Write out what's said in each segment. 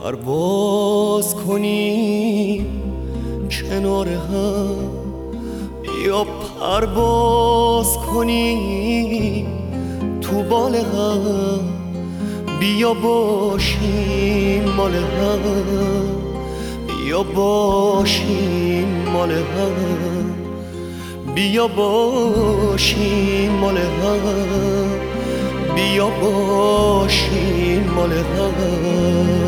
پرواز کنیم کنار هم، یا پرواز کنیم تو بال هم، بیا باشیم مال هم، بیا باشیم مال هم، بیا باشیم مال هم، بیا باشیم مال هم.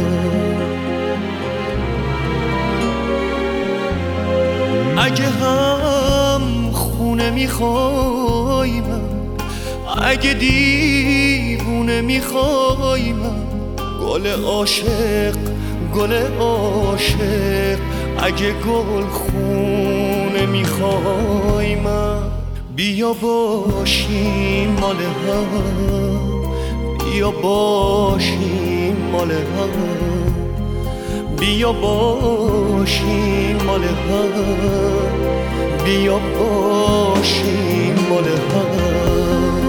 اگه هم خونه میخوای من، اگه دیوونه میخوای من، گل عاشق گل عاشق، اگه گل خونه میخوای من، بیا باشیم مال هم، بیا باشیم مال هم، بیا باشیم مال هم، بیا باشیم مال هم.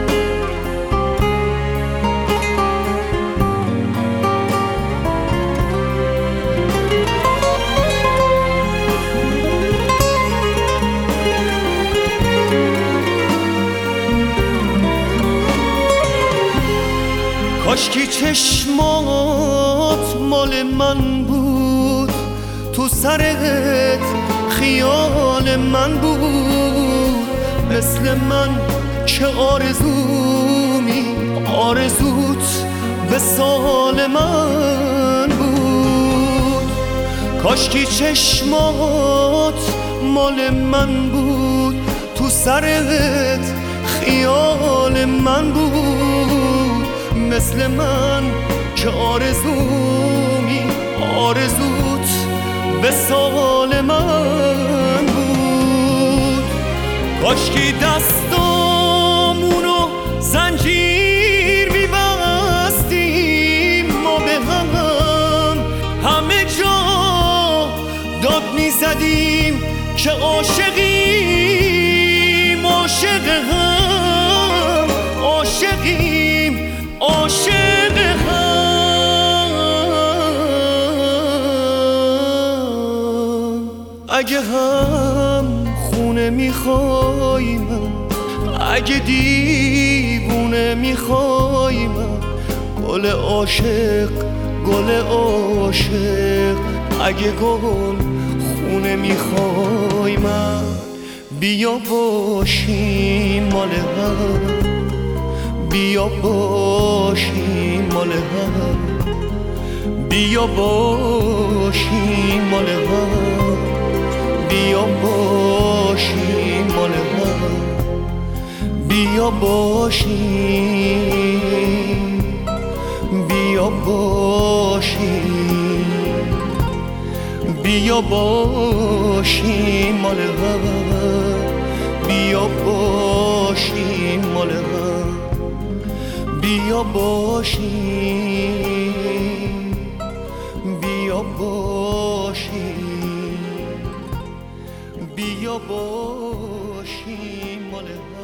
کاشکی چشمات مال من بود، تو سرت خیال من بود، مثل من چه آرزومی آرزوت وصال من بود. کاشکی چشمات مال من بود، تو سرت خیال من بود، مثل من که آرزومی آرزوت وصال من بود. کاشکی دستامونو زنجیر می‌بستیم ما به هم، همه جا داد می‌زدیم که عاشقیم عاشق هم، عاشقیم عاشق هم. اگه هم خونه میخوای من، اگه دیوونه میخوای من، گل عاشق گل عاشق، اگه گل خونه میخوای من، بیا باشیم مال هم، بیا باشیم مال هم، بیا باشیم مال هم، بیا باشیم مال هم، بیا باشیم، بیا باشیم، بیا باشیم مال هم، بیا باشیم مال هم، بیا باشیم، بیا باشیم، بیا باشیم مال هم.